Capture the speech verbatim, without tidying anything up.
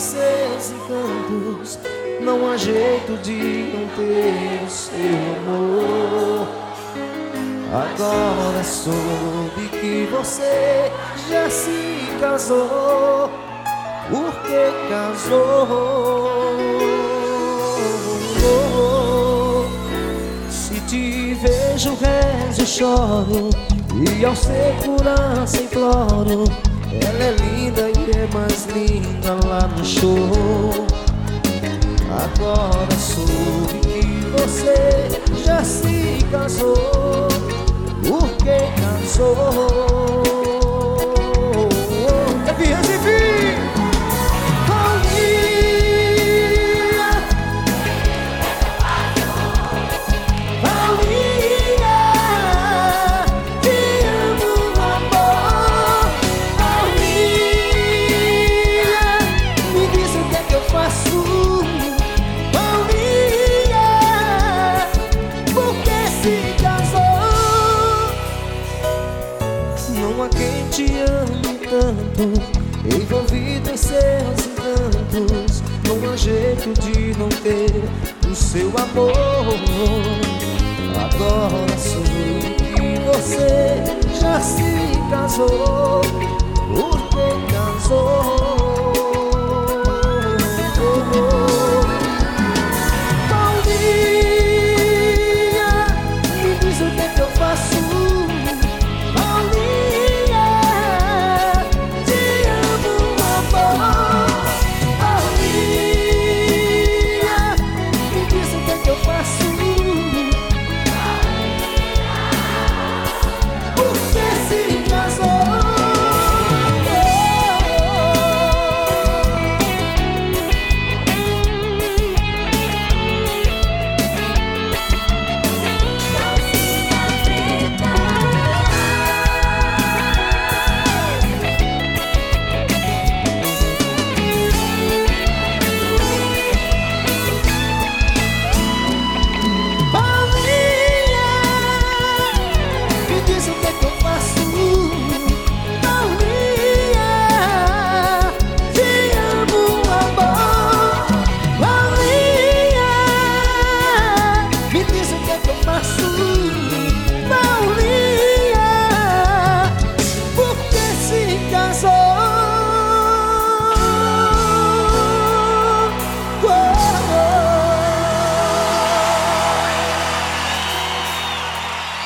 seus encantos, não há jeito de não ter o seu amor. Agora soube que você já se casou. Por que casou? Se te vejo, rezo e choro, e ao segurança imploro. Ela é linda e é mais linda lá no show. Agora soube que você já se casou. Por que casou? É Fias e Fim! Paulinha, Paulinha, te amo, amor. Paulinha, me diz o que é que eu faço. Paulinha, por que se casou? Não há quem te ame tanto, envolvido em seus encantos, não há jeito de não ter o seu amor. Agora soube que você já se casou. Por que casou?